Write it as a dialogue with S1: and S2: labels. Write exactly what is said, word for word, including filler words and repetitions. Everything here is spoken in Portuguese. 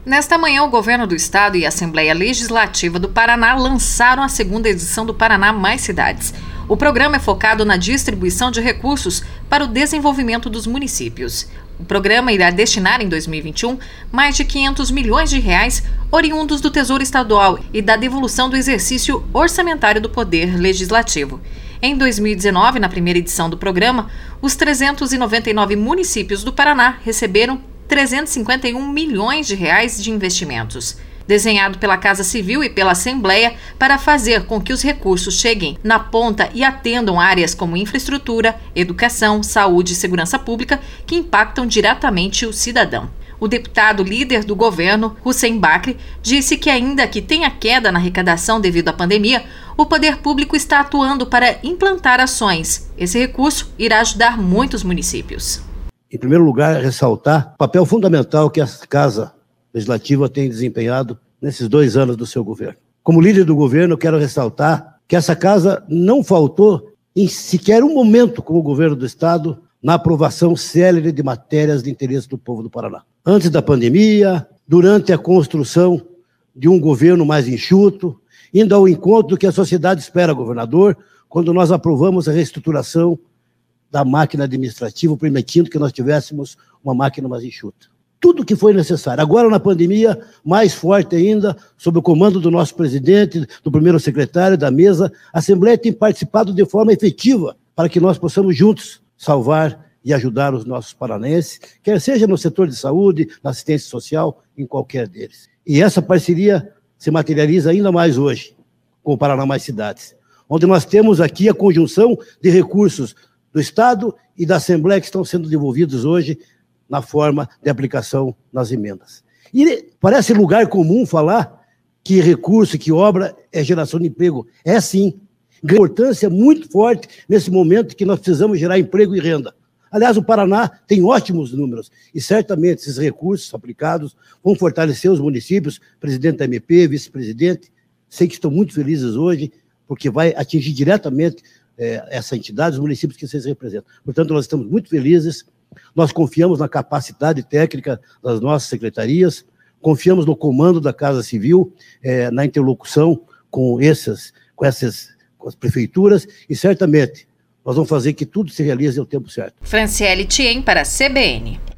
S1: Nesta manhã, o Governo do Estado e a Assembleia Legislativa do Paraná lançaram a segunda edição do Paraná Mais Cidades. O programa é focado na distribuição de recursos para o desenvolvimento dos municípios. O programa irá destinar em dois mil e vinte e um mais de quinhentos milhões de reais oriundos do Tesouro Estadual e da devolução do exercício orçamentário do Poder Legislativo. Em dois mil e dezenove, na primeira edição do programa, os trezentos e noventa e nove municípios do Paraná receberam trezentos e cinquenta e um milhões de reais de investimentos. Desenhado pela Casa Civil e pela Assembleia para fazer com que os recursos cheguem na ponta e atendam áreas como infraestrutura, educação, saúde e segurança pública que impactam diretamente o cidadão. O deputado líder do governo, Hussein Bakri, disse que ainda que tenha queda na arrecadação devido à pandemia, o poder público está atuando para implantar ações. Esse recurso irá ajudar muitos municípios.
S2: Em primeiro lugar, ressaltar o papel fundamental que a Casa Legislativa tem desempenhado nesses dois anos do seu governo. Como líder do governo, eu quero ressaltar que essa Casa não faltou em sequer um momento com o governo do Estado na aprovação célere de matérias de interesse do povo do Paraná. Antes da pandemia, durante a construção de um governo mais enxuto, indo ao encontro do que a sociedade espera, governador, quando nós aprovamos a reestruturação da máquina administrativa, permitindo que nós tivéssemos uma máquina mais enxuta. Tudo o que foi necessário. Agora, na pandemia, mais forte ainda, sob o comando do nosso presidente, do primeiro secretário, da mesa, a Assembleia tem participado de forma efetiva para que nós possamos juntos salvar e ajudar os nossos paranenses, quer seja no setor de saúde, na assistência social, em qualquer deles. E essa parceria se materializa ainda mais hoje, com o Paraná Mais Cidades, onde nós temos aqui a conjunção de recursos do Estado e da Assembleia que estão sendo devolvidos hoje na forma de aplicação nas emendas. E parece lugar comum falar que recurso, que obra é geração de emprego. É sim, importância muito forte nesse momento que nós precisamos gerar emprego e renda. Aliás, o Paraná tem ótimos números e certamente esses recursos aplicados vão fortalecer os municípios, presidente da M P, vice-presidente, sei que estão muito felizes hoje, porque vai atingir diretamente É, essa entidade, os municípios que vocês representam. Portanto, nós estamos muito felizes, nós confiamos na capacidade técnica das nossas secretarias, confiamos no comando da Casa Civil, é, na interlocução com, essas, com essas com as prefeituras, e certamente nós vamos fazer que tudo se realize ao tempo certo.
S1: Franciele Thiem para a C B N.